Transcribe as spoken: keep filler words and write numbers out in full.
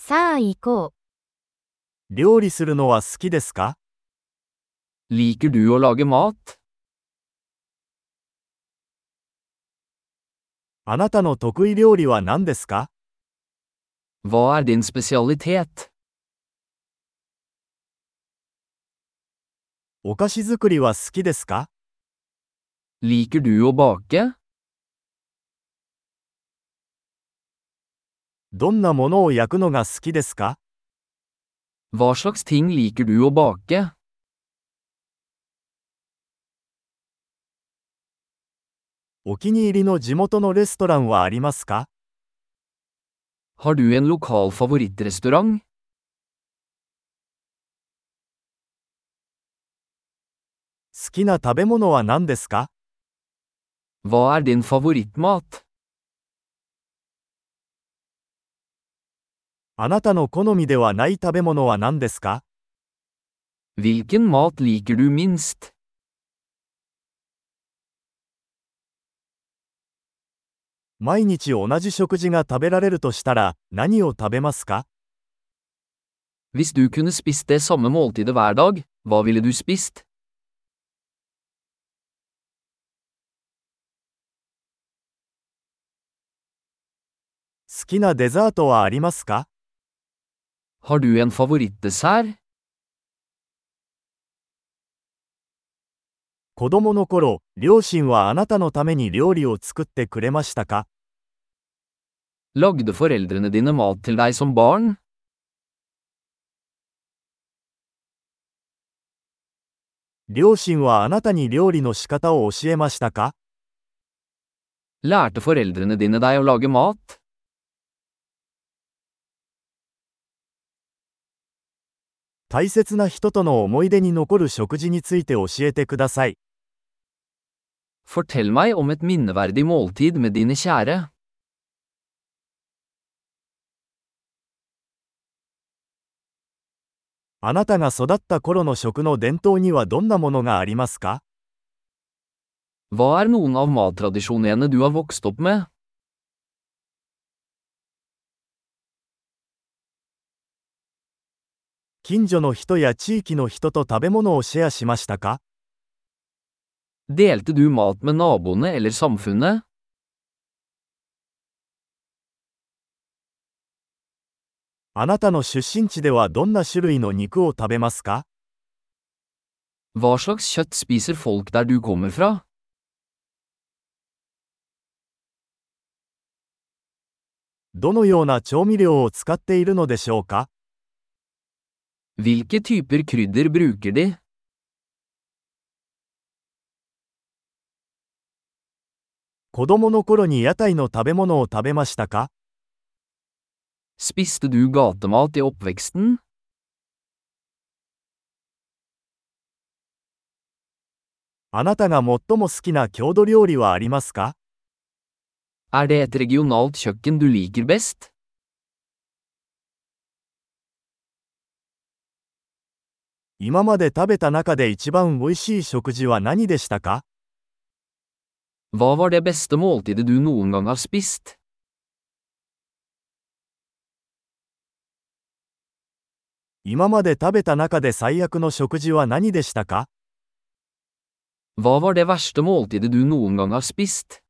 さあ行こ料理するのは好きですか？ Liker du å lage mat? あなたの得意料理は何ですか？ Hva er din spesialitet? お菓子作りは好きですか？ Liker du å bake? どんなものを焼くのが好きですか？ Hva slags ting liker du å bake? お気に入りの地元のレストランはありますか？ Har du en lokal favorittrestaurant? 好きな食べ物は何ですか？ Hva er din favorittmat? あなたの好みではない食べ物は何ですか？ Hvilken mat liker du minst? 毎日同じ食事が食べられるとしたら何を食べますか？ Hvis du kunne spist det samme måltidet hver dag, hva ville du spist? 好きなデザートはありますか？ Har du en favorittdessert? 子供の頃、両親はあなたのために料理を作ってくれましたか？ Lagde foreldrene dine mat til deg som barn? 両親はあなたに料理の仕方を教えましたか？ Lærte foreldrene dine deg å lage mat? 大切な人との思い出に残る食事について教えてください。 Fortell meg om et minneverdig måltid med dine kjære. あなたが育った頃の食の伝統にはどんなものがありますか？ Hva er noen av mattradisjonene du har vokst opp med? 近所の人や地域の人と食べ物をシェアしましたか？ Delte du mat med naboene eller samfunnet? あなたの出身地ではどんな種類の肉を食べますか？ Hva slags kjøtt spiser folk der du kommer fra? どのような調味料を使っているのでしょうか？ Hvilke typer krydder bruker de? 子供の頃に屋台の食べ物を食べましたか？ Spiste du gatemat i oppveksten? あなたが最も好きな郷土料理はありますか？ Er det et regionalt kjøkken du liker best? 今まで食べた中で一番美味しい食事は何でしたか？ Hva var det beste måltidet du noen gang har spist? 今まで食べた中で最悪の食事は何でしたか？ Hva var det verste måltidet du noen gang har spist?